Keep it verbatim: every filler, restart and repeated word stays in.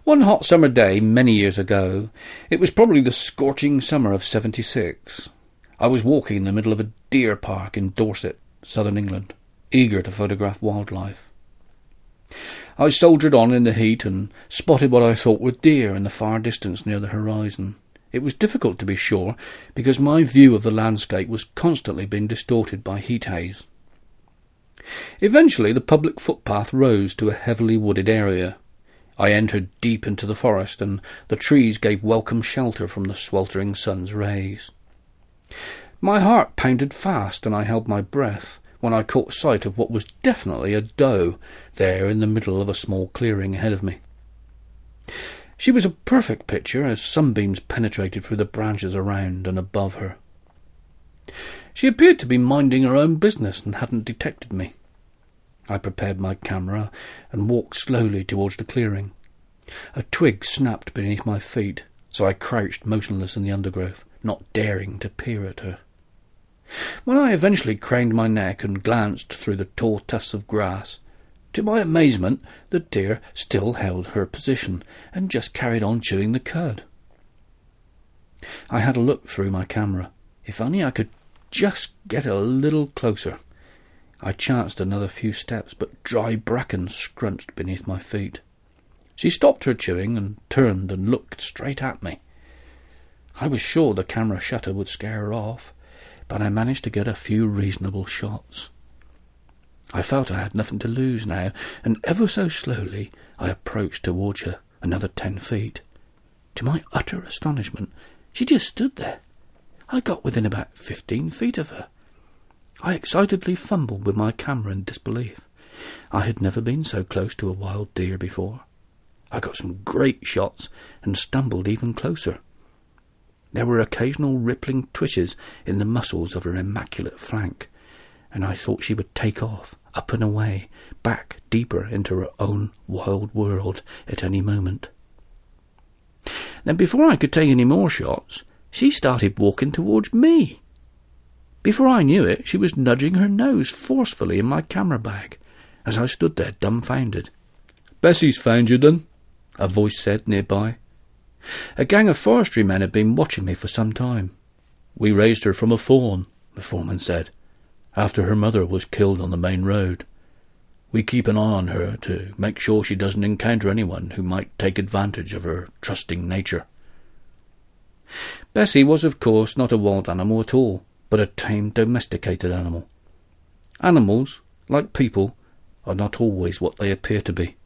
One hot summer day many years ago, it was probably the scorching summer of seventy-six, I was walking in the middle of a deer park in Dorset, southern England, eager to photograph wildlife. I soldiered on in the heat and spotted what I thought were deer in the far distance near the horizon. It was difficult to be sure, because my view of the landscape was constantly being distorted by heat haze. Eventually the public footpath rose to a heavily wooded area. I entered deep into the forest, and the trees gave welcome shelter from the sweltering sun's rays. My heart pounded fast, and I held my breath when I caught sight of what was definitely a doe there in the middle of a small clearing ahead of me. She was a perfect picture as sunbeams penetrated through the branches around and above her. She appeared to be minding her own business and hadn't detected me. I prepared my camera and walked slowly towards the clearing. A twig snapped beneath my feet, so I crouched motionless in the undergrowth, not daring to peer at her. When I eventually craned my neck and glanced through the tall tufts of grass, to my amazement the deer still held her position and just carried on chewing the cud. I had a look through my camera. If only I could just get a little closer. I chanced another few steps, but dry bracken scrunched beneath my feet. She stopped her chewing and turned and looked straight at me. I was sure the camera shutter would scare her off, but I managed to get a few reasonable shots. I felt I had nothing to lose now, and ever so slowly I approached towards her another ten feet. To my utter astonishment, she just stood there. I got within about fifteen feet of her. I excitedly fumbled with my camera in disbelief. I had never been so close to a wild deer before. I got some great shots and stumbled even closer. There were occasional rippling twitches in the muscles of her immaculate flank, and I thought she would take off, up and away, back deeper into her own wild world at any moment. Then before I could take any more shots, she started walking towards me. Before I knew it, she was nudging her nose forcefully in my camera bag, as I stood there dumbfounded. "Bessie's found you, then," a voice said nearby. A gang of forestry men had been watching me for some time. "We raised her from a fawn," the foreman said, "after her mother was killed on the main road. We keep an eye on her to make sure she doesn't encounter anyone who might take advantage of her trusting nature." Bessie was, of course, not a wild animal at all, but a tame, domesticated animal. Animals, like people, are not always what they appear to be.